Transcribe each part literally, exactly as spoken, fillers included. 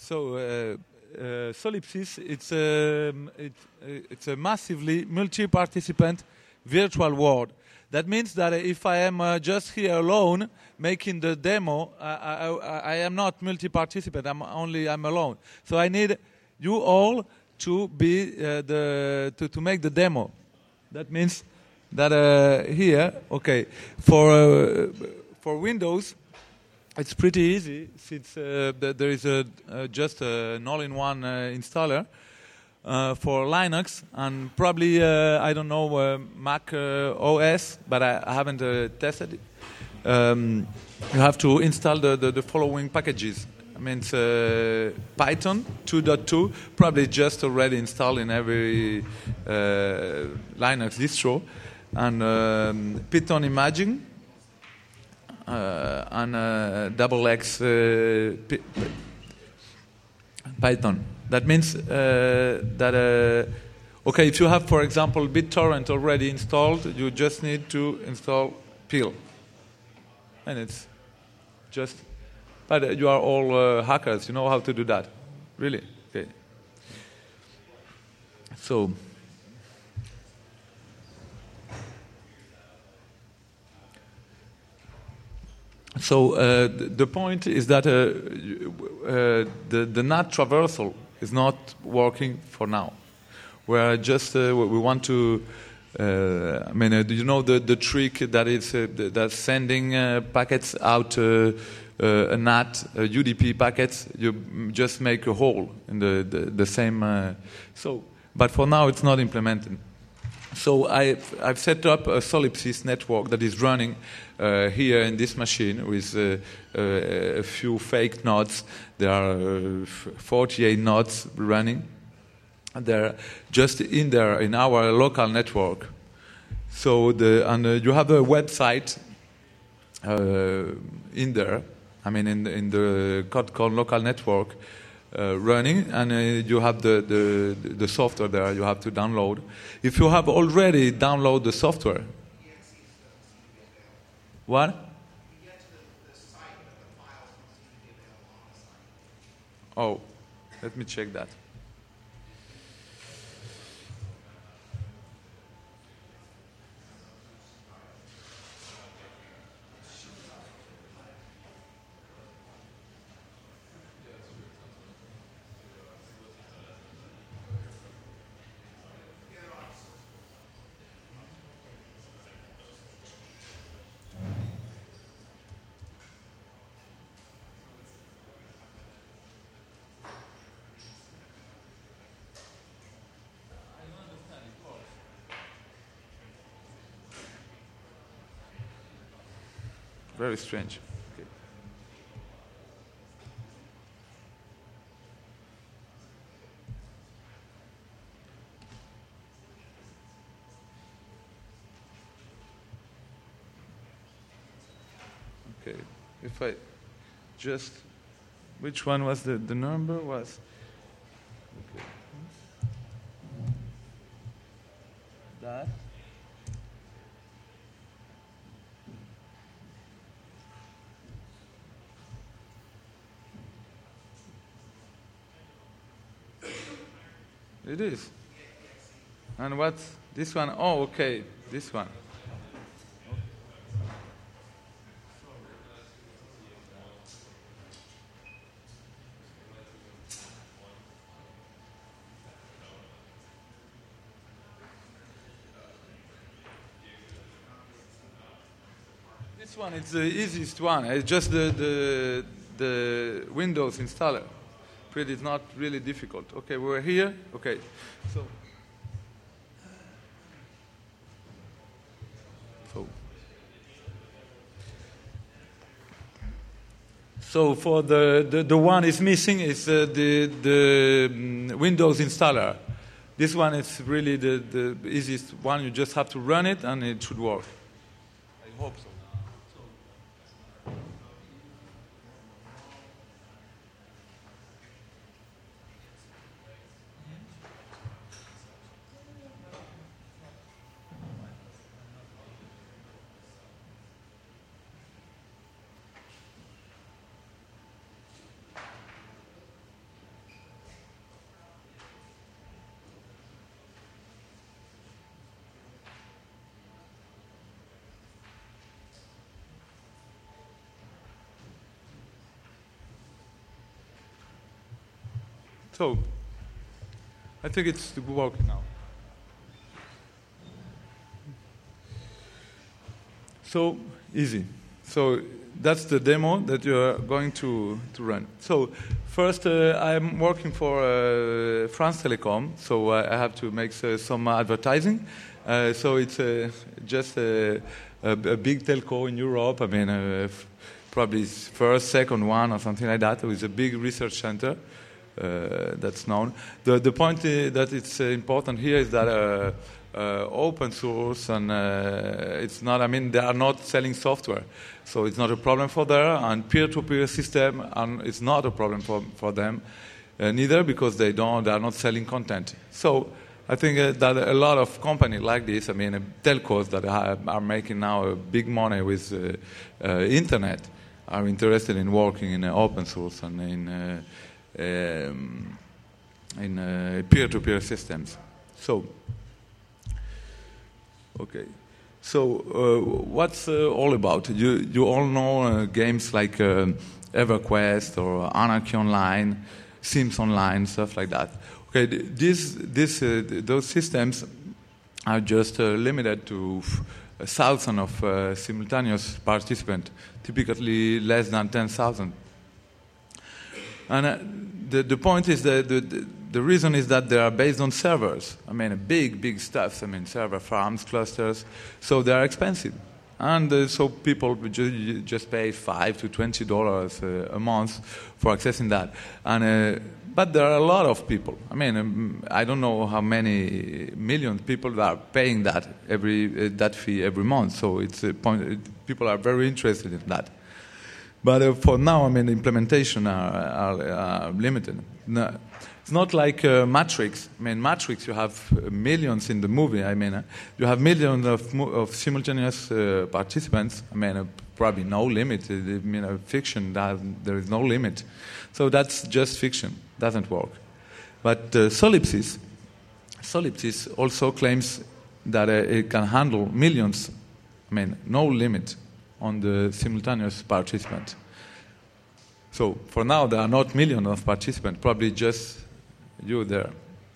So, uh, uh, Solipsys, it's a, it, uh, it's a massively multi-participant virtual world. That means that if I am uh, just here alone making the demo, I, I, I, I am not multi-participant. I'm only I'm alone. So I need you all to be uh, the to, to make the demo. That means that uh, here, okay, for uh, for Windows, it's pretty easy since uh, th- there is a uh, just a, an all-in-one uh, installer. Uh, for Linux and probably uh, I don't know uh, Mac uh, O S, but I, I haven't uh, tested it. Um, you have to install the, the, the following packages. I mean, it's, uh, Python two point two, probably just already installed in every uh, Linux distro, and um, Python Imaging uh, and uh, double X uh, P- Python. That means uh, that, uh, okay, if you have, for example, BitTorrent already installed, you just need to install Peel. And it's just, but uh, you are all uh, hackers, you know how to do that. Really? Okay. So, so uh, the point is that uh, uh, the, the N A T traversal is not working for now. We're just uh, we want to. Uh, I mean, uh, do you know the, the trick that is uh, that's sending uh, packets out uh, uh, a N A T, uh, U D P packets? You just make a hole in the the, the same. Uh, so, but for now it's not implemented. So I've, I've set up a Solipsys network that is running uh, here in this machine with uh, uh, a few fake nodes. There are uh, forty-eight nodes running. They're just in there in our local network. So the and uh, you have a website uh, in there. I mean, in the, in the Codecon local network. Uh, running, and uh, you have the, the the software there you have to download. If you have already downloaded the software, what? Oh, let me check that. Very strange. Okay. Okay. If I just, which one was the the number was? Okay. That. It is. And what's this one? Oh, okay, this one. This one is the easiest one. It's just the the, the Windows installer. Pretty, it's not really difficult. Okay, we're here. Okay, so so so for the the, the one is missing is uh, the the um, Windows installer. This one is really the the easiest one. You just have to run it and it should work. I hope so. So, I think it's working now. So, easy. So, that's the demo that you're going to, to run. So, first, uh, I'm working for uh, France Telecom, so I have to make uh, some advertising. Uh, so, it's uh, just a, a, a big telco in Europe. I mean, uh, f- probably first, second one, or something like that, with a big research center. Uh, that's known. The the point uh, that it's uh, important here is that uh, uh, open source and uh, it's not. I mean, they are not selling software, so it's not a problem for them. And peer-to-peer system, and it's not a problem for for them, uh, neither because they don't. They are not selling content. So I think uh, that a lot of companies like this, I mean, uh, telcos that are, are making now uh, big money with uh, uh, internet, are interested in working in uh, open source and in. Uh, Um, in uh, peer-to-peer systems. So, okay. So, uh, what's uh, all about? You you all know uh, games like uh, EverQuest or Anarchy Online, Sims Online, stuff like that. Okay, this this uh, those systems are just uh, limited to f- a thousand of uh, simultaneous participants, typically less than ten thousand. And uh, the, the point is that the, the, the reason is that they are based on servers. I mean, big, big stuff. I mean, server farms, clusters. So they are expensive. And uh, so people ju- just pay five to twenty dollars uh, a month for accessing that. And uh, but there are a lot of people. I mean, um, I don't know how many millions of people that are paying that every uh, that fee every month. So it's a point. It, people are very interested in that. But uh, for now, I mean, implementation are, are, are limited. No, it's not like uh, Matrix. I mean, Matrix, you have millions in the movie. I mean, uh, you have millions of, mo- of simultaneous uh, participants. I mean, uh, probably no limit. I mean, uh, fiction, that, there is no limit. So that's just fiction. Doesn't work. But uh, Solipsys, Solipsys also claims that uh, it can handle millions. I mean, no limit on the simultaneous participants. So for now, there are not millions of participants, probably just you there.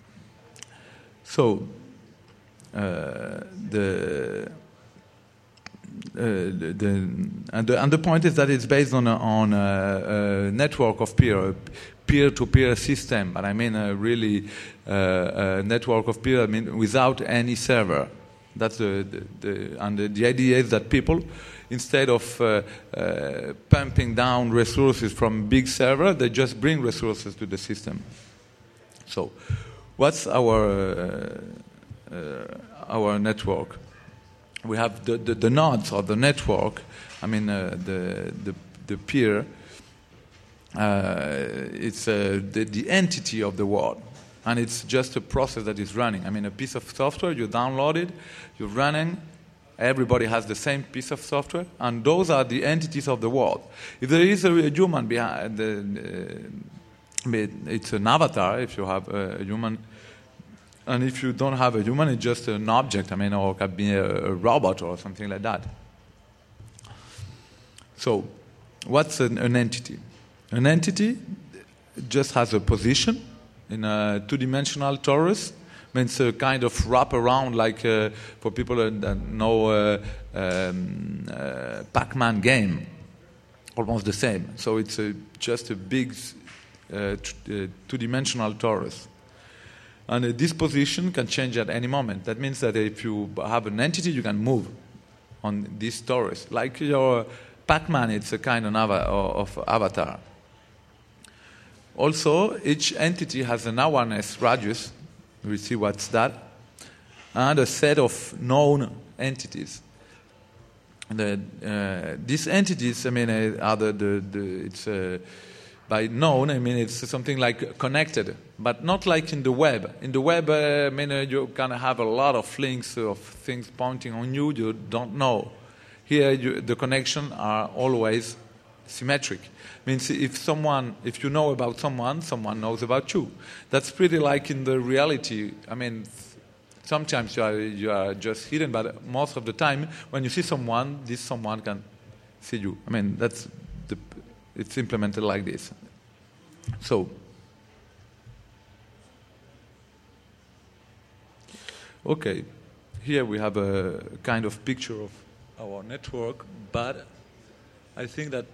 So uh, the, uh, the, the, and the and the point is that it's based on a, on a, a network of peer, peer-to-peer system. But I mean, a really uh, a network of peer. I mean, without any server. That's the, the, the and the, the idea is that people, instead of uh, uh, pumping down resources from big server, they just bring resources to the system. So, what's our uh, uh, our network? We have the, the, the nodes or the network. I mean, uh, the the the peer. Uh, it's uh, the, the entity of the world. And it's just a process that is running. I mean, a piece of software, you download it, you're running, everybody has the same piece of software, and those are the entities of the world. If there is a, a human behind, the, uh, it's an avatar if you have a, a human, and if you don't have a human, it's just an object, I mean, or it could be a, a robot or something like that. So, what's an, an entity? An entity just has a position in a two-dimensional torus. Means a kind of wraparound, like uh, for people that know uh, um, uh, Pac-Man game, almost the same. So it's a, just a big uh, t- uh, two-dimensional torus. And uh, this position can change at any moment. That means that if you have an entity, you can move on this torus. Like your Pac-Man, it's a kind of, ava- of avatar. Also, each entity has an awareness radius. We see what's that. And a set of known entities. The, uh, these entities, I mean, uh, are the, the, the it's uh, by known, I mean, it's something like connected, but not like in the web. In the web, uh, I mean, uh, you can have a lot of links of things pointing on you you don't know. Here, you, the connections are always symmetric. Means if someone, if you know about someone, someone knows about you. That's pretty like in the reality. I mean, sometimes you are you are just hidden, but most of the time, when you see someone, this someone can see you. I mean, that's the, it's implemented like this. So, okay, here we have a kind of picture of our network, but I think that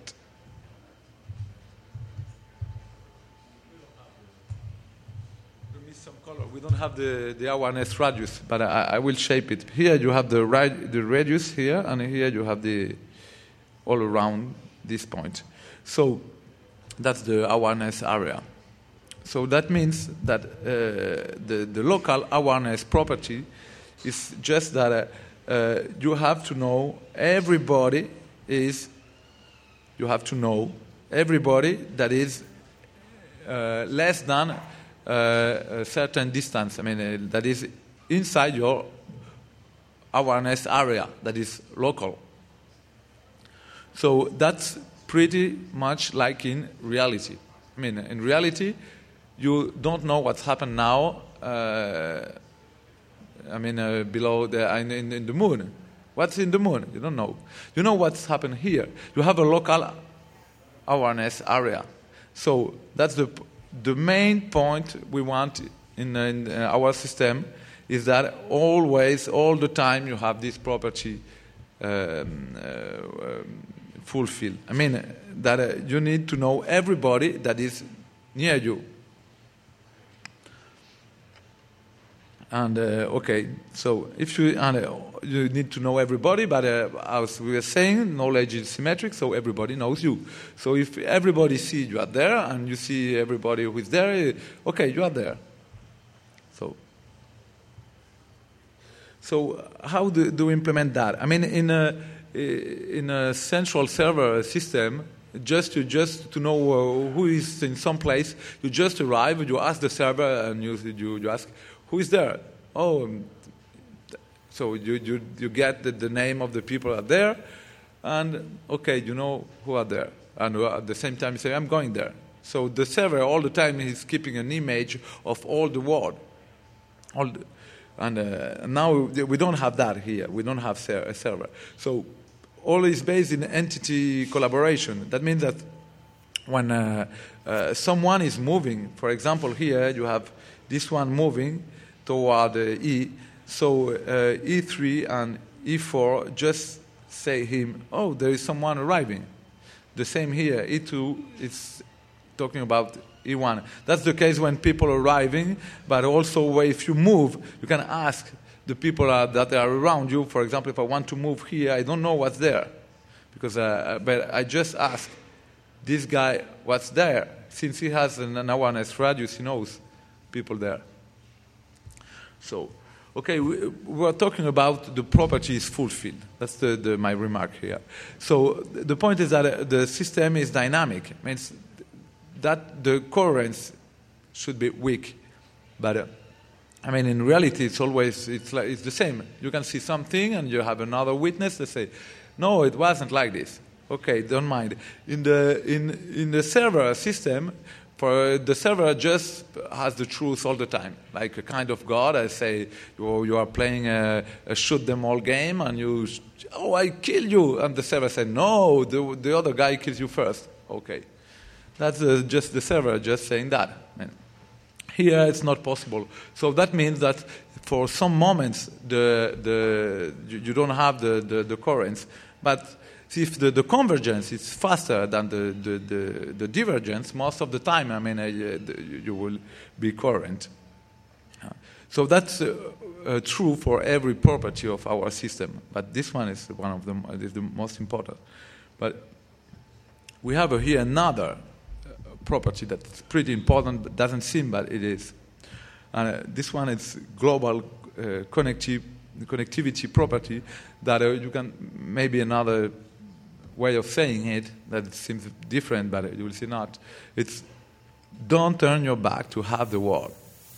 we miss some color. We don't have the, the awareness radius, but I, I will shape it. Here you have the, rad, the radius here, and here you have the all around this point. So that's the awareness area. So that means that uh, the, the local awareness property is just that uh, uh, you have to know everybody is, you have to know everybody that is uh, less than uh, a certain distance. I mean, uh, that is inside your awareness area, that is local. So that's pretty much like in reality. I mean, in reality, you don't know what's happened now, uh, I mean, uh, below the, in, in, in the moon. What's in the moon? You don't know. You know what's happened here. You have a local awareness area. So that's the, the main point we want in, in our system, is that always, all the time, you have this property um, uh, um, fulfilled. I mean, that uh, you need to know everybody that is near you. And, uh, okay, so if you, and, uh, you need to know everybody, but uh, as we were saying, knowledge is symmetric, so everybody knows you. So if everybody sees you are there, and you see everybody who is there, okay, you are there. So, so how do, do we implement that? I mean, in a, in a central server system, just to just to know uh, who is in some place, you just arrive, you ask the server, and you you, you ask, who is there? Oh, so you you, you get the, the name of the people are there, and okay, you know who are there. And at the same time you say, I'm going there. So the server all the time is keeping an image of all the world. All the, and uh, now we don't have that here. We don't have ser- a server. So all is based in entity collaboration. That means that when uh, uh, someone is moving, for example, here you have this one moving toward uh, E, so uh, E three and E four just say him, oh, there is someone arriving. The same here, E two is talking about E one. That's the case when people are arriving, but also if you move, you can ask the people are, that are around you. For example, if I want to move here, I don't know what's there, because uh, but I just ask this guy what's there. Since he has an, an awareness radius, he knows people there. So, okay, we, we are talking about the property is fulfilled. That's the, the, my remark here. So the point is that uh, the system is dynamic. It means that the coherence should be weak, but uh, I mean, in reality, it's always it's like it's the same. You can see something, and you have another witness that say, "No, it wasn't like this." Okay, don't mind. In the in in the server system, for the server just has the truth all the time, like a kind of God. I say, you you are playing a, a shoot them all game, and you, oh, I kill you, and the server said, "No, the the other guy kills you first." Okay, that's uh, just the server just saying that. I mean, here it's not possible. So that means that for some moments the the you, you don't have the, the, the coherence. But if the, the convergence is faster than the, the, the, the divergence, most of the time, I mean, uh, you will be coherent. So that's uh, uh, true for every property of our system. But this one is one of them, is the most important. But we have here another property that's pretty important, but doesn't seem, but it is. And uh, this one is global uh, connecti- connectivity property that uh, you can, maybe another way of saying it that seems different, but you will see not. It's don't turn your back to have the world.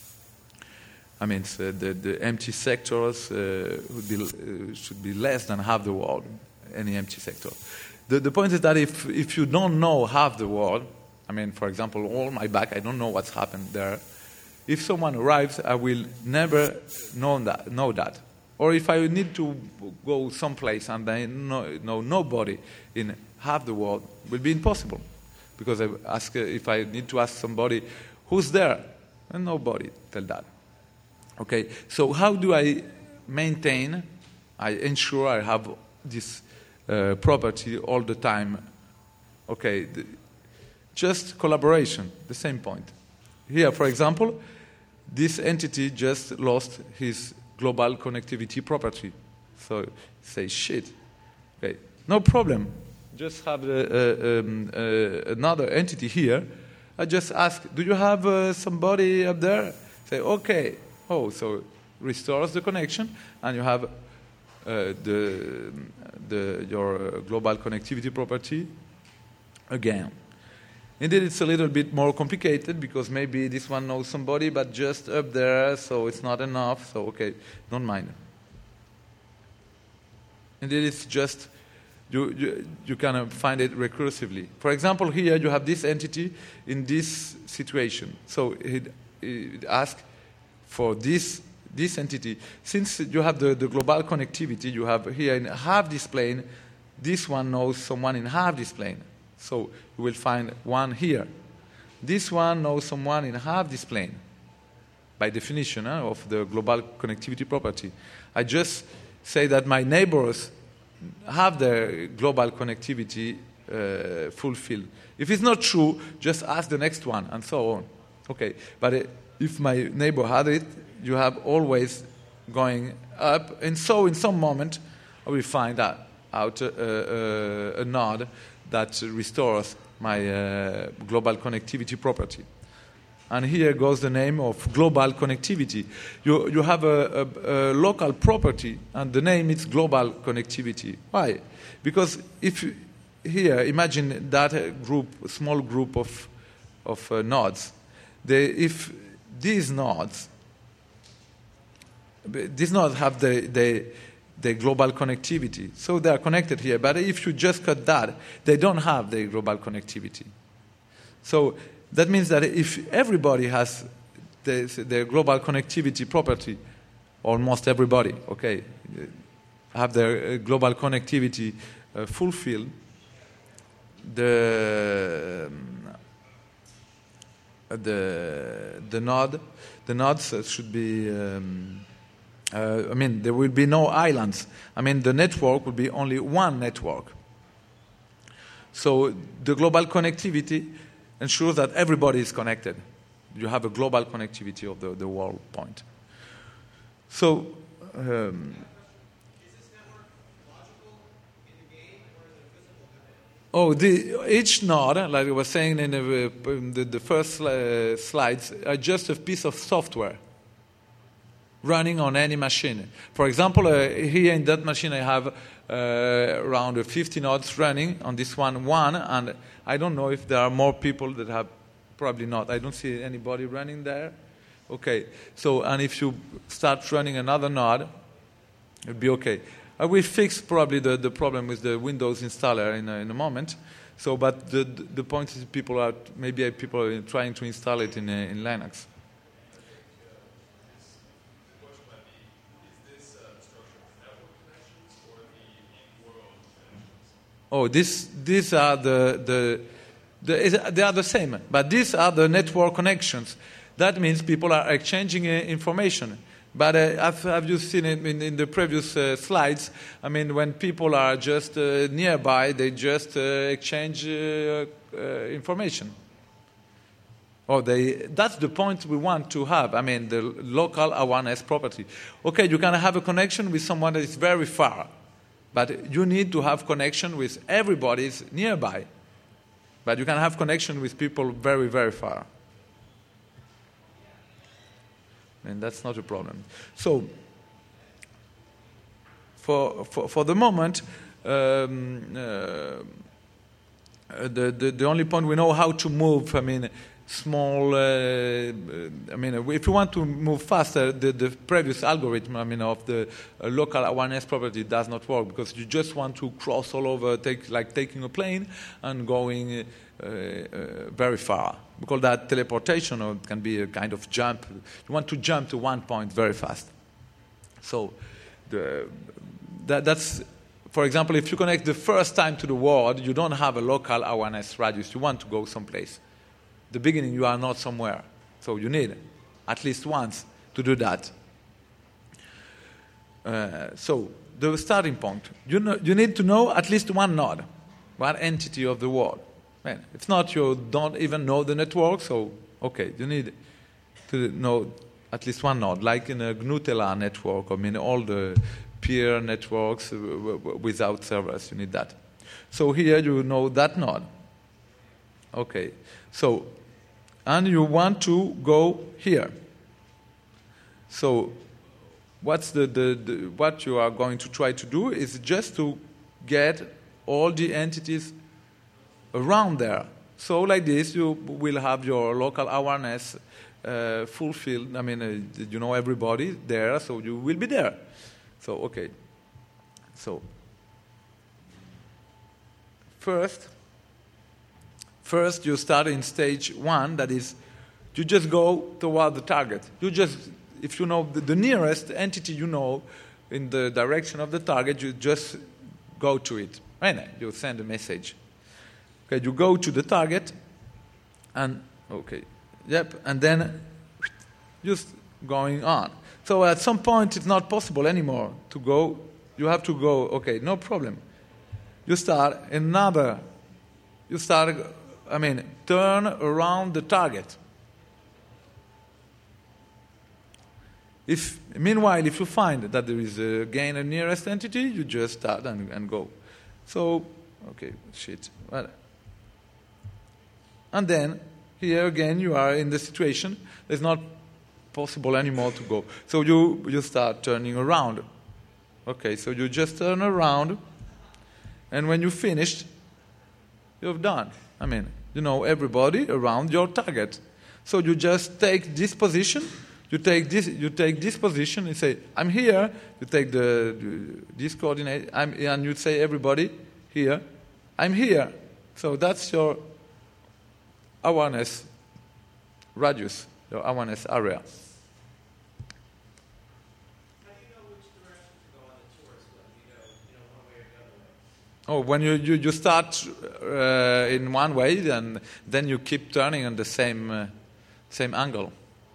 I mean, uh, the, the empty sectors uh, would be, uh, should be less than half the world, any empty sector. The, the point is that if, if you don't know half the world, I mean, for example, all my back, I don't know what's happened there. If someone arrives, I will never know that. Know that. Or if I need to go someplace and I know, know nobody in half the world, it will be impossible. Because I ask, if I need to ask somebody, who's there? And nobody tell that. Okay, so how do I maintain, I ensure I have this uh, property all the time? Okay, the, just collaboration, the same point. Here, for example, this entity just lost his global connectivity property. So say, shit, okay, no problem. Just have a, a, um, uh, another entity here. I just ask, do you have uh, somebody up there? Say, okay. Oh, so restores the connection, and you have uh, the, the, your global connectivity property again. Indeed, it's a little bit more complicated because maybe this one knows somebody, but just up there, so it's not enough. So, okay, don't mind. Indeed, it's just, you, you, you can find it recursively. For example, here you have this entity in this situation. So it, it asks for this, this entity. Since you have the, the global connectivity, you have here in half this plane, this one knows someone in half this plane. So you will find one here. This one knows someone in half this plane, by definition huh, of the global connectivity property. I just say that my neighbors have their global connectivity uh, fulfilled. If it's not true, just ask the next one, and so on. Okay, but uh, if my neighbor had it, you have always going up, and so in some moment, I will find out, out uh, uh, a node that restores my uh, global connectivity property. And here goes the name of global connectivity. You, you have a, a, a local property, and the name is global connectivity. Why? Because if you, here, imagine that group, small group of, of uh, nodes. They, if these nodes, these nodes have the, the the global connectivity. So they are connected here. But if you just cut that, they don't have the global connectivity. So that means that if everybody has the, the global connectivity property, almost everybody, okay, have their global connectivity uh, fulfilled, the, the, the node, the nodes should be... Um, Uh, I mean, there will be no islands. I mean, the network will be only one network. So the global connectivity ensures that everybody is connected. You have a global connectivity of the, the world point. So, um, oh, the, each node, like I was saying in the, in the, the first uh, slides, are just a piece of software running on any machine. For example, uh, here in that machine I have uh, around fifty nodes running, on this one, one, and I don't know if there are more people that have, probably not. I don't see anybody running there. Okay, so, and if you start running another node, it'll be okay. I will fix probably the, the problem with the Windows installer in a, in a moment. So, but the, the point is people are, maybe people are trying to install it in, uh, in Linux. Oh, this, these are the, the, the, they are the same, but these are the network connections. That means people are exchanging uh, information. But uh, have, have you seen it in, in the previous uh, slides? I mean, when people are just uh, nearby, they just uh, exchange uh, uh, information. Oh, they, that's the point we want to have. I mean, the local awareness property. Okay, you can have a connection with someone that is very far. But you need to have connection with everybody nearby. But you can have connection with people very, very far. And that's not a problem. So, for for, for the moment, um, uh, the, the the only point we know how to move. I mean, small. Uh, I mean, if you want to move faster, the, the previous algorithm, I mean, of the uh, local awareness property does not work because you just want to cross all over, take like taking a plane and going uh, uh, very far. We call that teleportation, or it can be a kind of jump. You want to jump to one point very fast. So, the, that, that's, for example, if you connect the first time to the world, you don't have a local awareness radius. You want to go someplace. The beginning, you are not somewhere. So you need at least once to do that. uh, so the starting point. You know, you need to know at least one node, one entity of the world. Man, if not, you don't even know the network. So okay, you need to know at least one node, like in a G N U Tela network. I mean, all the peer networks without servers, you need that. So here you know that node. Okay, so, and you want to go here. So what's the, the, the what you are going to try to do is just to get all the entities around there. So like this, you will have your local awareness uh, fulfilled. I mean, uh, you know everybody there, so you will be there. So, okay. So, first, first you start in stage one, that is, you just go toward the target. You just, if you know the, the nearest entity you know in the direction of the target, you just go to it. Right? You send a message. Okay, you go to the target, and, okay, yep, and then just going on. So at some point, it's not possible anymore to go. You have to go, okay, no problem. You start another, you start, I mean, turn around the target. If, meanwhile, if you find that there is a gain a nearest entity, you just start and, and go. So, okay, shit. Well, and then, here again, you are in the situation, there's not possible anymore to go. So you, you start turning around. Okay, so you just turn around, and when you finished, you've done. I mean, you know everybody around your target. So you just take this position, you take this, you take this position, and say, I'm here. You take the, the this coordinate, I'm, and you say, everybody here, I'm here. So that's your awareness radius, your awareness area. Oh, when you, you, you start uh, in one way, then then you keep turning on the same uh, same angle.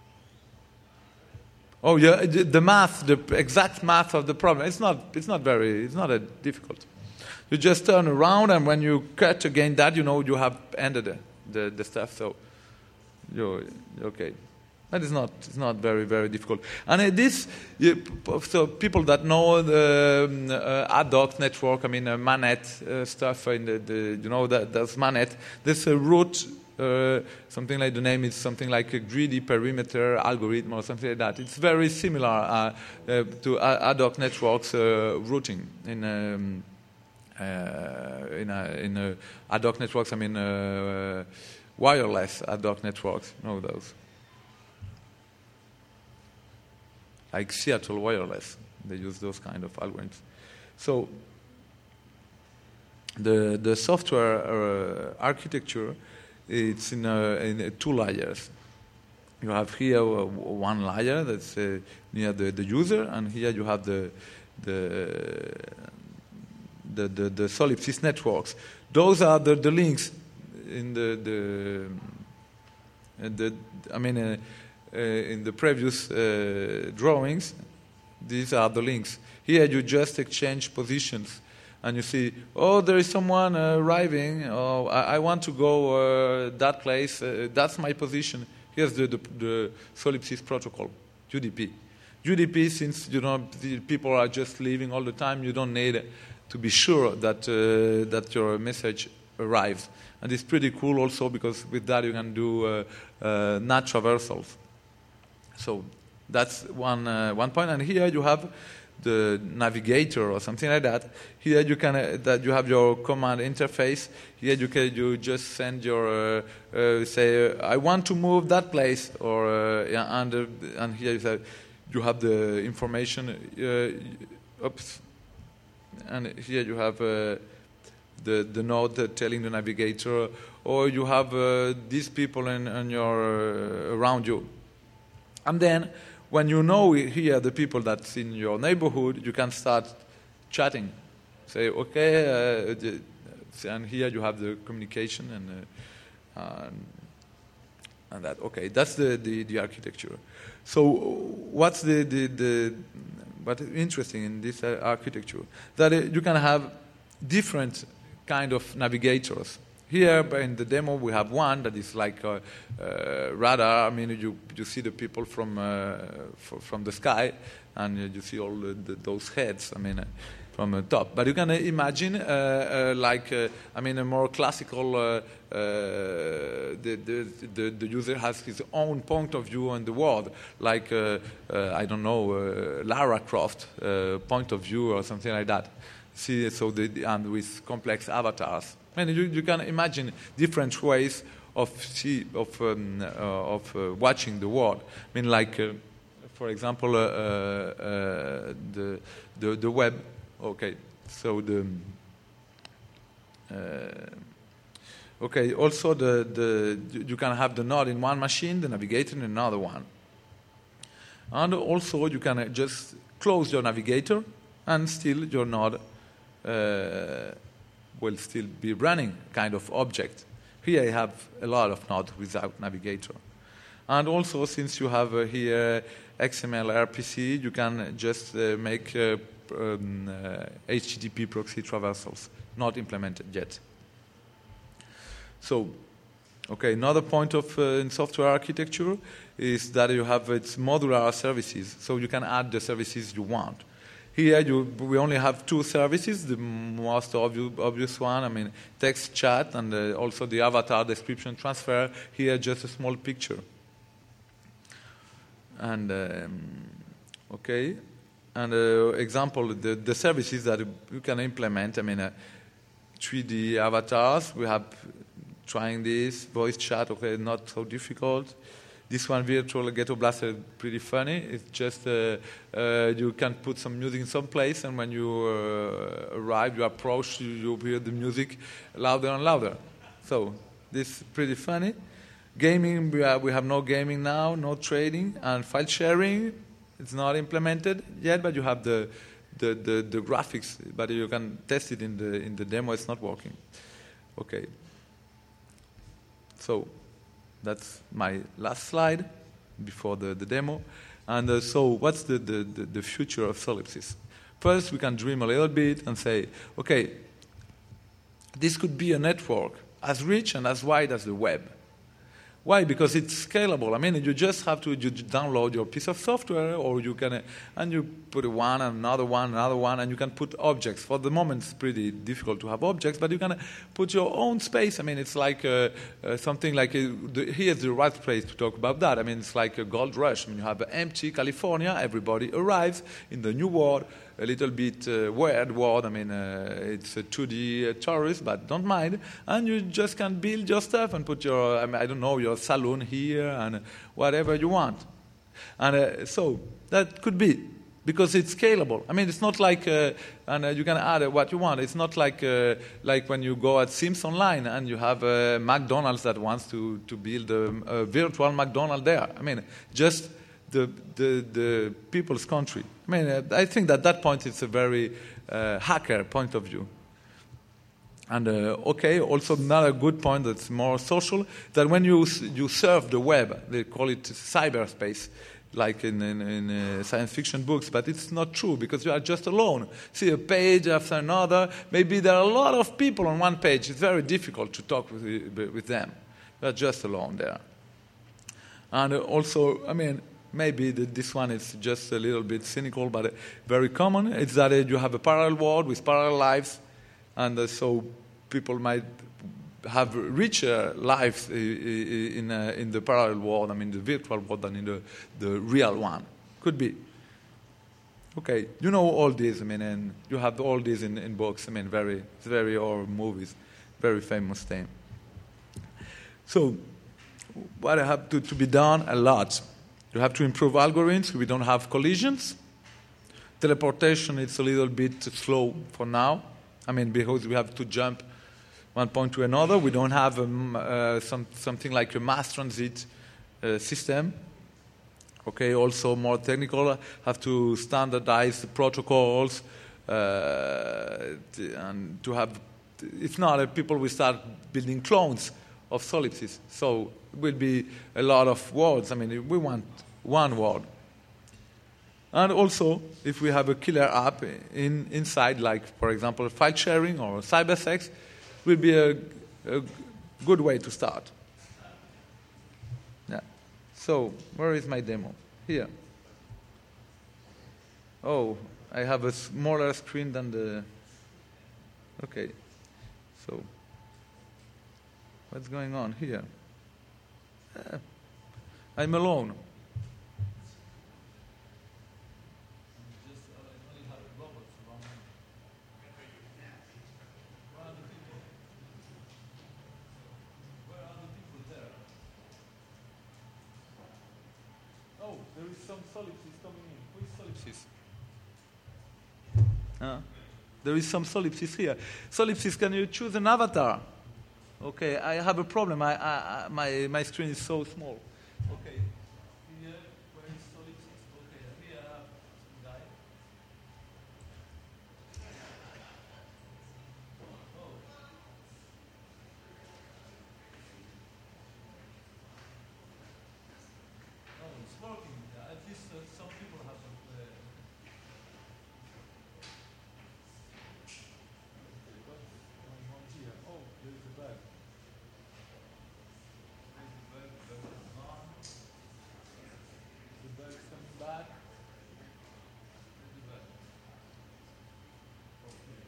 Oh, yeah, the math, the exact math of the problem. It's not it's not very it's not a difficult. You just turn around, and when you cut again that, you know you have ended the the, the stuff. So you're okay. That is not it's not very very difficult. And uh, this you, so people that know the um, uh, ad hoc network, I mean uh, Manet uh, stuff in the, the you know that that's Manet. There's a root, uh, something like the name is something like a greedy perimeter algorithm or something like that. It's very similar uh, uh, to ad hoc networks uh, routing in. Um, uh, in a, in a ad hoc networks, I mean uh, wireless ad hoc networks. You know those. Like Seattle Wireless, they use those kind of algorithms. So the the software uh, architecture, it's in, a, in a two layers. You have here uh, one layer that's uh, near the, the user, and here you have the the the the, the solipsist networks. Those are the, the links in the the, the I mean. Uh, Uh, in the previous uh, drawings, these are the links. Here you just exchange positions, and you see, oh, there is someone uh, arriving. Oh, I, I want to go uh, that place. Uh, that's my position. Here's the, the, the solipsist protocol, U D P. U D P, since you know the people are just leaving all the time, you don't need to be sure that uh, that your message arrives. And it's pretty cool also because with that you can do uh, uh, N A T traversals. So that's one uh, one point, and here you have the navigator or something like that. Here you can uh, that you have your command interface. Here you can you just send your uh, uh, say uh, I want to move that place, or uh, yeah, and uh, and here you say you have the information. Uh, oops, and here you have uh, the the node telling the navigator, or you have uh, these people in, in your uh, around you. And then, when you know here the people that's in your neighborhood, you can start chatting. Say, okay, uh, and here you have the communication and uh, and, and that. Okay, that's the, the, the architecture. So, what's the the, the what is interesting in this uh, architecture, that uh, you can have different kind of navigators. Here in the demo we have one that is like a, uh, radar. I mean, you you see the people from uh, f- from the sky, and uh, you see all the, the, those heads. I mean, uh, from the top. But you can uh, imagine, uh, uh, like uh, I mean, a more classical. Uh, uh, the, the the the user has his own point of view on the world, like uh, uh, I don't know, uh, Lara Croft uh, point of view or something like that. See, so the, and with complex avatars. I mean, you, you can imagine different ways of see, of um, uh, of uh, watching the world. I mean, like uh, for example, uh, uh, the the the web. Okay, so the uh, okay. Also, the the you can have the node in one machine, the navigator in another one, and also you can just close your navigator, and still your node uh, will still be running, kind of object. Here I have a lot of nodes without navigator. And also, since you have uh, here X M L R P C, you can just uh, make uh, um, uh, H T T P proxy traversals, not implemented yet. So, okay, another point of uh, in software architecture is that you have its modular services, so you can add the services you want. Here you, we only have two services, the most obvious, obvious one, I mean, text chat, and uh, also the avatar description transfer. Here, just a small picture. And, um, okay, and uh, example, the, the services that you can implement, I mean, uh, three D avatars, we have trying this, voice chat, okay, not so difficult. This one, Virtual Ghetto Blaster, pretty funny. It's just uh, uh, you can put some music in some place, and when you uh, arrive, you approach, you, you hear the music louder and louder. So this is pretty funny. Gaming, we have, we have no gaming now, no trading, and file sharing. It's not implemented yet, but you have the the, the, the graphics, but you can test it in the in the demo. It's not working. Okay. So. That's my last slide before the, the demo. And uh, so what's the, the, the, the future of Solipsys? First, we can dream a little bit and say, okay, this could be a network as rich and as wide as the web. Why? Because it's scalable. I mean, you just have to you download your piece of software, or you can, uh, and you put one, another one, another one, and you can put objects. For the moment, it's pretty difficult to have objects, but you can put your own space. I mean, it's like uh, uh, something like, uh, the, here's the right place to talk about that. I mean, it's like a gold rush. I mean, you have an empty California, everybody arrives in the new world, a little bit uh, weird world. I mean, uh, it's a two D uh, tourist, but don't mind. And you just can build your stuff and put your, I, mean, I don't know, your saloon here and whatever you want. And uh, so that could be, because it's scalable. I mean, it's not like, uh, and uh, you can add uh, what you want. It's not like uh, like when you go at Sims Online and you have uh, McDonald's that wants to, to build a, a virtual McDonald's there. I mean, just the, the, the people's country. I mean, uh, I think that at that point it's a very uh, hacker point of view. And uh, okay, also another good point that's more social, that when you you surf the web, they call it cyberspace, like in, in, in uh, science fiction books, but it's not true, because you are just alone. See a page after another. Maybe there are a lot of people on one page. It's very difficult to talk with, with them. You are just alone there. And uh, also, I mean, maybe the, this one is just a little bit cynical, but uh, very common. It's that uh, you have a parallel world with parallel lives, and uh, so people might have richer lives in, uh, in the parallel world, I mean the virtual world, than in the, the real one. Could be. Okay, you know all this, I mean, and you have all this in, in books, I mean, very, very, or movies, very famous thing. So, what I have to, to be done? A lot. You have to improve algorithms. We don't have collisions. Teleportation, it's a little bit slow for now. I mean, because we have to jump one point to another. We don't have um, uh, some, something like a mass transit uh, system. Okay, also more technical, have to standardize the protocols, uh, and to have, if not, uh, people will start building clones of Solipsys. So it will be a lot of worlds. I mean, we want one world. And also, if we have a killer app in, inside, like, for example, file sharing or cybersex, will be a, a good way to start. Yeah. So, where is my demo? Here. Oh, I have a smaller screen than the... Okay. So, what's going on here? Uh, I'm alone. There is some solipsist coming in. Who is solipsist? Uh, there is some solipsist here. Solipsist, can you choose an avatar? Okay, I have a problem. I, I, I, my, my screen is so small. Okay. Here, where is solipsist? Okay, here I have some guy. Oh. Oh, it's working. At least uh, some people have some. Uh, okay, what's going on here? Oh, there is a bug. There's a bug. The bug is gone. The bug is coming back. There's the bug. Okay.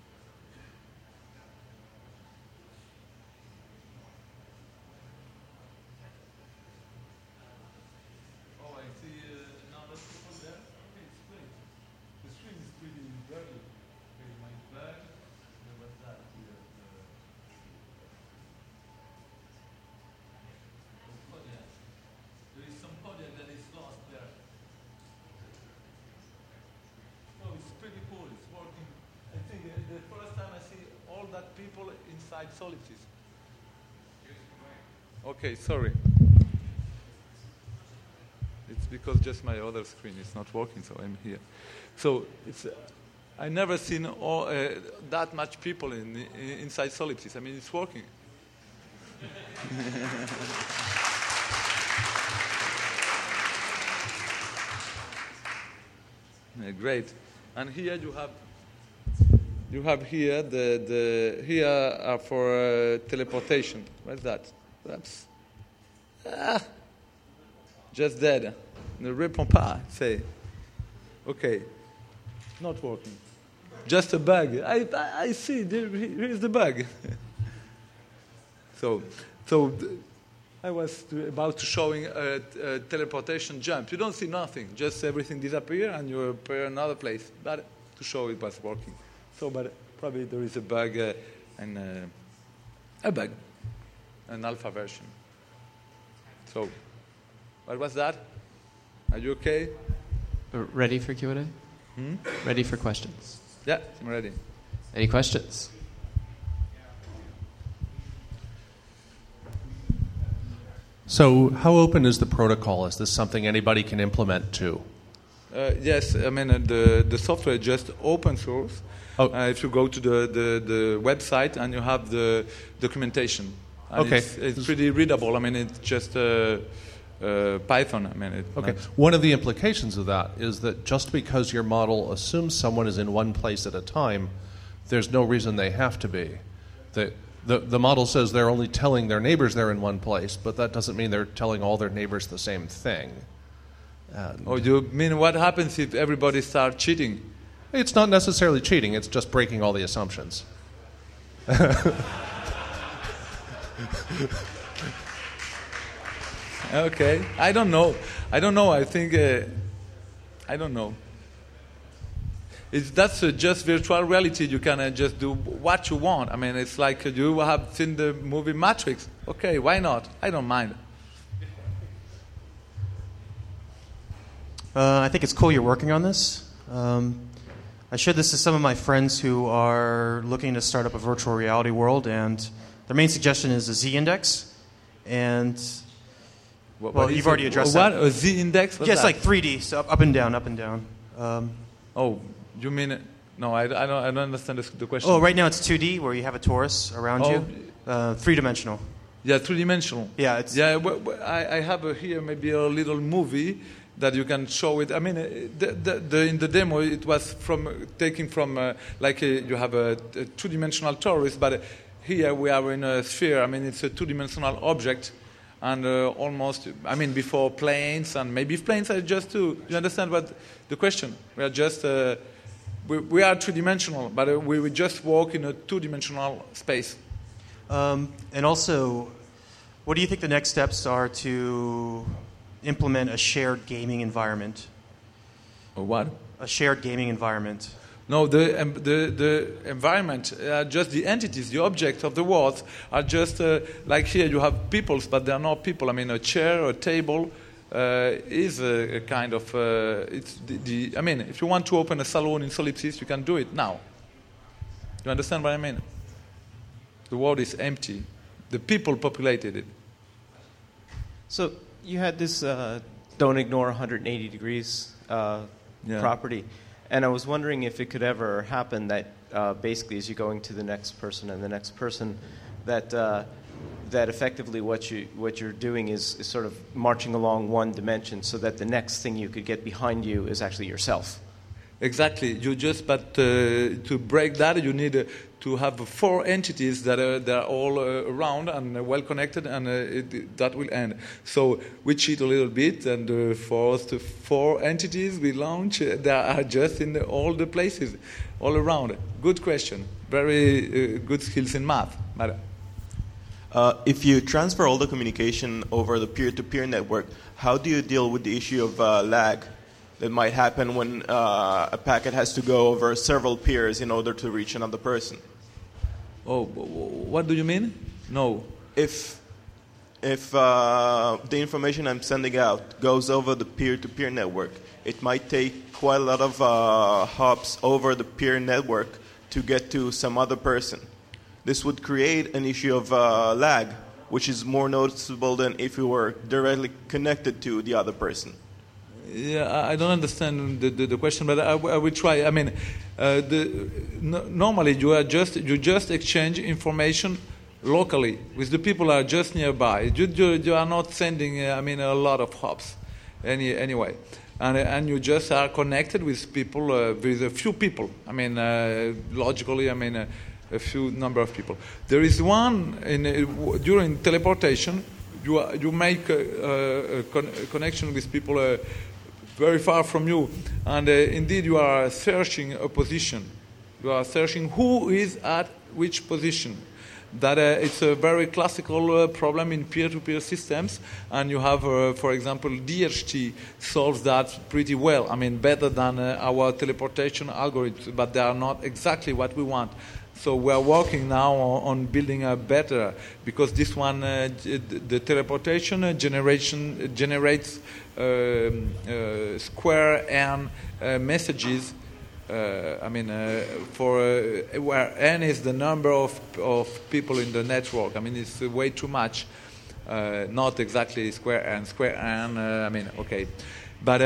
Oh, I see uh, now there's people there. Okay, it's great. The screen is pretty dirty. Okay, my bag. There was that here. The oh, Kodiak. There is some Kodiak that is lost there. Oh, it's pretty cool. It's working. I think uh, the first time I see all that people inside solipsist. Okay, sorry. It's because just my other screen is not working, so I'm here. So it's, uh, I never seen all, uh, that much people in, in, inside solipsist. I mean, it's working. Yeah, great. And here you have, you have here the the here are for uh, teleportation. What's that? That's ah, just dead. Ne répond pas. Say, okay, not working. Just a bug. I I, I see. There, here's the bug. so so. Th- I was to, about to showing a, a teleportation jump. You don't see nothing, just everything disappear and you appear in another place. But to show it was working. So, but probably there is a bug uh, and uh, a bug, an alpha version. So, what was that? Are you okay? Ready for Q and A? Hmm? Ready for questions? Yeah, I'm ready. Any questions? So how open is the protocol? Is this something anybody can implement too? Uh, yes, I mean, uh, the, the software is just open source. Oh. Uh, if you go to the, the, the website and you have the documentation. And Okay. It's, it's pretty readable. I mean, it's just uh, uh, Python. I mean, it, Okay. not- One of the implications of that is that just because your model assumes someone is in one place at a time, there's no reason they have to be. The, the, the model says they're only telling their neighbors they're in one place, but that doesn't mean they're telling all their neighbors the same thing. And Oh, you mean what happens if everybody starts cheating? it's not necessarily cheating, it's just breaking all the assumptions. Okay, I don't know. I don't know. I think uh, I don't know. It's that's uh, just virtual reality. You can uh, just do what you want. I mean, it's like uh, you have seen the movie Matrix. Okay, why not? I don't mind. Uh, I think it's cool you're working on this. Um, I shared this to some of my friends who are looking to start up a virtual reality world, and their main suggestion is a Z-index. And What, Well, what is you've already it? addressed what? that. A Z-index? What's yeah, it's that? like three D, so up, up and down, up and down. Um, Oh, you mean it? No, I, I don't. I don't understand the, the question. oh, right now it's two D, where you have a torus around Oh. you, uh, three-dimensional. Yeah, three dimensional. Yeah, it's Yeah, w- w- I, I have uh, here maybe a little movie that you can show it. I mean, uh, the, the, the, in the demo, it was from uh, taking from uh, like a, you have a, a two-dimensional torus, but uh, here we are in a sphere. I mean, it's a two-dimensional object, and uh, almost. I mean, before planes, and maybe planes are just two. You understand what the question? We are just uh, we, we are three-dimensional, but uh, we we just walk in a two-dimensional space. Um, and also, what do you think the next steps are to implement a shared gaming environment? Or what? A shared gaming environment. No, the um, the the environment, uh, just the entities, the objects of the world are just uh, like here. You have peoples, but they are not people. I mean, a chair, a table uh, is a, a kind of. Uh, it's the, the. I mean, if you want to open a salon in Solipsist, you can do it now. You understand what I mean? The world is empty. The people populated it. So you had this uh, don't ignore one hundred eighty degrees uh, Yeah. property, and I was wondering if it could ever happen that uh, basically as you're going to the next person and the next person, that uh, that effectively what you what you're doing is, is sort of marching along one dimension, so that the next thing you could get behind you is actually yourself. Exactly. You just, but uh, to break that, you need uh, to have four entities that are, that are all uh, around and uh, well connected, and uh, it, that will end. So we cheat a little bit, and uh, for us, the four entities we launch, uh, they are just in the, all the places, all around. Good question. Very uh, good skills in math. Mara. Uh, if you transfer all the communication over the peer-to-peer network, how do you deal with the issue of uh, lag that might happen when uh, a packet has to go over several peers in order to reach another person? Oh, what do you mean? No. If if uh, the information I'm sending out goes over the peer-to-peer network, it might take quite a lot of uh, hops over the peer network to get to some other person. This would create an issue of uh, lag, which is more noticeable than if you were directly connected to the other person. Yeah, I don't understand the, the, the question, but I, I will try. I mean, uh, the, no, normally you are just you just exchange information locally with the people who are just nearby. You, you, you are not sending, uh, I mean, a lot of hops, any anyway, and and you just are connected with people, uh, with a few people. I mean, uh, logically, I mean, uh, a few number of people. There is one in uh, during teleportation. You are, you make a, a, con- a connection with people uh, very far from you, and uh, indeed you are searching a position. You are searching who is at which position. That uh, it's a very classical uh, problem in peer-to-peer systems, and you have, uh, for example, D H T solves that pretty well. I mean, better than uh, our teleportation algorithms, but they are not exactly what we want. So we are working now on, on building a better, because this one, uh, the teleportation generation generates um, uh, square n uh, messages. Uh, I mean, uh, for uh, where n is the number of of people in the network. I mean, it's way too much. Uh, not exactly square n. Square n. Uh, I mean, okay. But uh,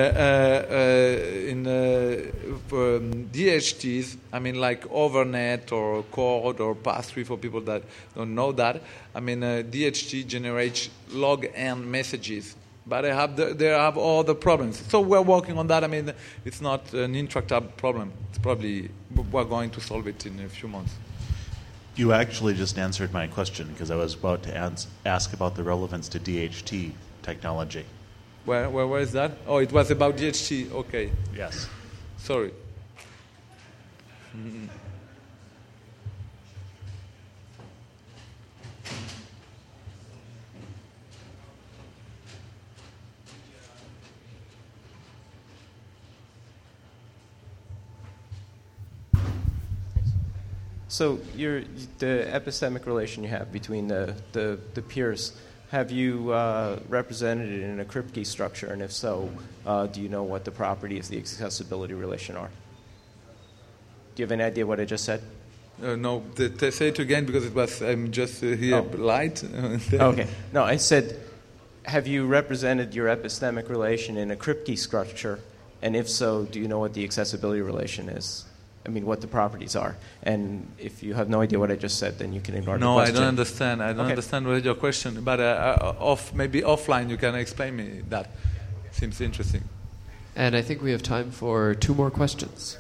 uh, in uh, for, um, D H Ts, I mean, like Overnet or Chord or Pass-through for people that don't know that, I mean, uh, D H T generates log n messages, but they have the, they have all the problems. So we're working on that. I mean, it's not an intractable problem. It's probably we're going to solve it in a few months. You actually just answered my question, because I was about to ans- ask about the relevance to D H T technology. Where, where, where is that? Oh, it was about D H T. Okay. Yes. Sorry. Mm-hmm. So your the epistemic relation you have between the, the, the peers, have you uh, represented it in a Kripke structure? And if so, uh, do you know what the properties of the accessibility relation are? Do you have any idea what I just said? Uh, no, t- t- say it again, because it was I'm just uh, here Oh. light. Okay. No, I said, have you represented your epistemic relation in a Kripke structure? And if so, do you know what the accessibility relation is? I mean, what the properties are. And if you have no idea what I just said, then you can ignore No, the I question. don't understand. I don't Okay. understand what your question. But uh, uh, off maybe offline you can explain me that. Seems interesting. And I think we have time for two more questions.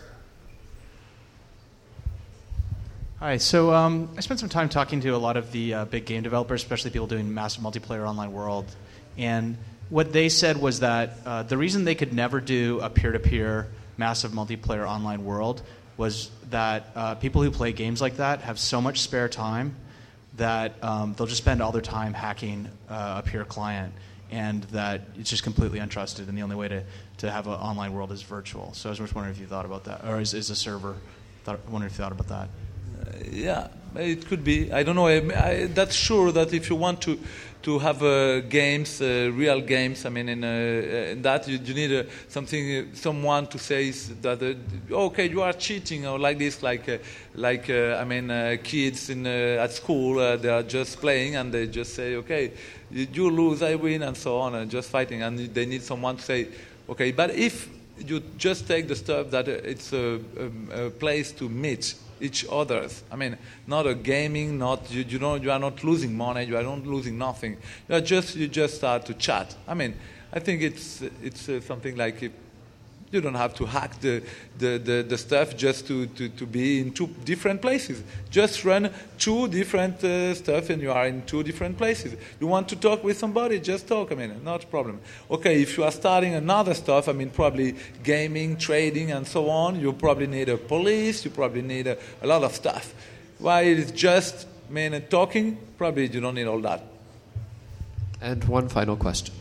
Hi. So um, I spent some time talking to a lot of the uh, big game developers, especially people doing massive multiplayer online world. And what they said was that uh, the reason they could never do a peer-to-peer massive multiplayer online world was that uh, people who play games like that have so much spare time that um, they'll just spend all their time hacking uh, a peer client, and that it's just completely untrusted, and the only way to, to have an online world is virtual. So I was just wondering if you thought about that, or is, is a server, thought, wondering if you thought about that. Yeah, it could be. I don't know. I, I, that's sure that if you want to to have uh, games, uh, real games, I mean, in, uh, in that you, you need uh, something, uh, someone to say that uh, okay, you are cheating or like this, like uh, like uh, I mean, uh, kids in uh, at school uh, they are just playing and they just say okay, you, you lose, I win, and so on, and just fighting, and they need someone to say okay. But if you just take the stuff that it's a, a, a place to meet each others. I mean, not a gaming, not you, you know, you are not losing money, you are not losing nothing. You are just you just start to chat. I mean, I think it's it's uh, something like if you don't have to hack the the, the, the stuff just to, to, to be in two different places. Just run two different uh, stuff and you are in two different places. You want to talk with somebody, just talk. I mean, not a problem. Okay, if you are starting another stuff, I mean, probably gaming, trading, and so on, you probably need a police, you probably need a, a lot of stuff. While it's just, I mean, talking, probably you don't need all that. And one final question.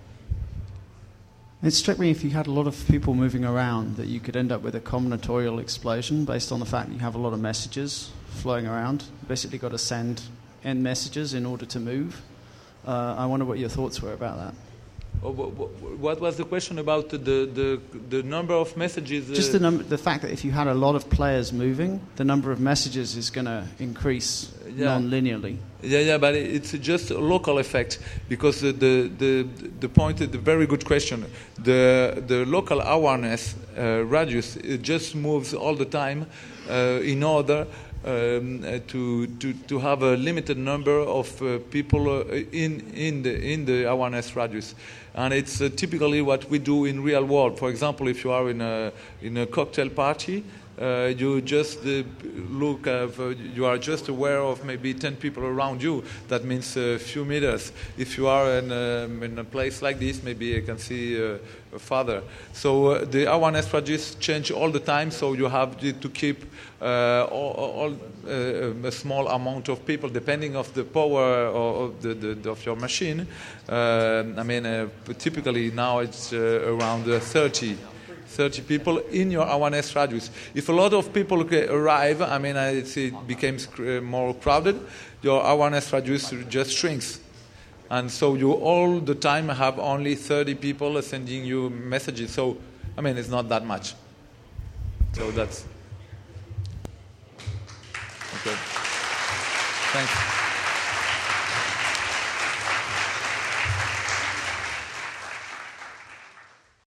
It struck me if you had a lot of people moving around that you could end up with a combinatorial explosion based on the fact that you have a lot of messages flowing around. You basically got to send end messages in order to move. Uh, I wonder what your thoughts were about that. Oh, what was the question about the the, the number of messages? Uh, Just the number, the fact that if you had a lot of players moving, the number of messages is going to increase yeah. non-linearly. Yeah, yeah, but it's just a local effect because the the the, the point, the very good question. The the local awareness uh, radius it just moves all the time uh, in order. Um, uh, to, to to have a limited number of uh, people uh, in in the in the awareness radius, and it's uh, typically what we do in real world. For example, if you are in a in a cocktail party, uh, you just uh, look. Uh, you are just aware of maybe ten people around you. That means a few meters. If you are in a, in a place like this, maybe you can see uh, a father. So uh, the awareness radius change all the time. So you have to keep. Uh, all, all uh, a small amount of people, depending of the power of the, the of your machine. Uh, I mean, uh, typically now it's uh, around uh, thirty, thirty people in your awareness radius. If a lot of people arrive, I mean, uh, it's, it becomes more crowded. Your awareness radius just shrinks, and so you all the time have only thirty people sending you messages. So, I mean, it's not that much. So that's. Okay. Thanks.